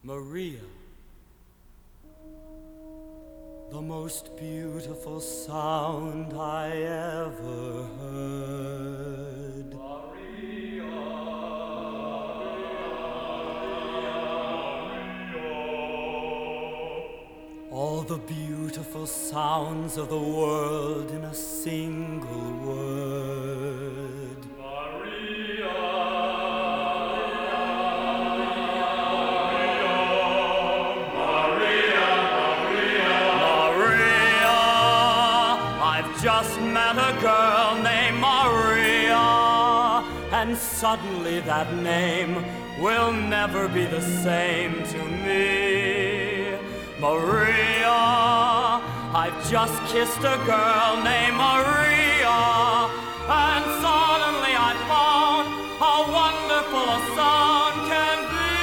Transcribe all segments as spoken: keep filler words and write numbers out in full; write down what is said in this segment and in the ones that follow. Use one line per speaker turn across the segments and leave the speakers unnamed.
Maria, the most beautiful sound I ever heard.
Maria, Maria,
All the beautiful sounds of the world in a single word.
Maria,
Maria, I've just met a girl named Maria, and suddenly that name will never be the same to me. Maria, I've just kissed a girl named Maria, and suddenly I found how wonderful a sound can be.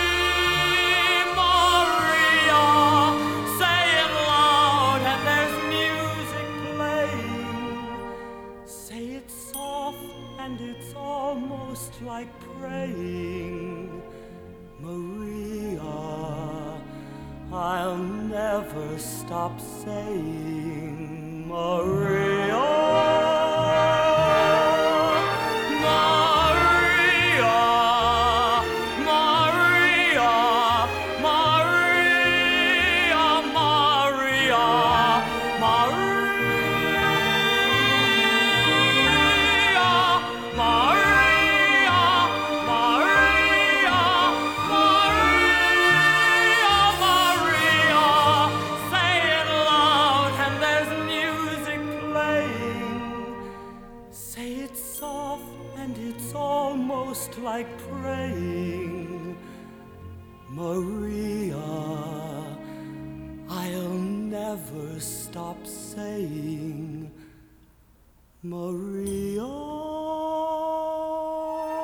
Maria, say it loud and there's music playing. Say it soft and it's almost like praying. Maria, I'll never stop saying Maria. Almost like praying. Maria, I'll never stop saying Maria.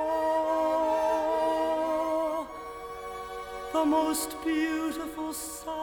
The most beautiful sound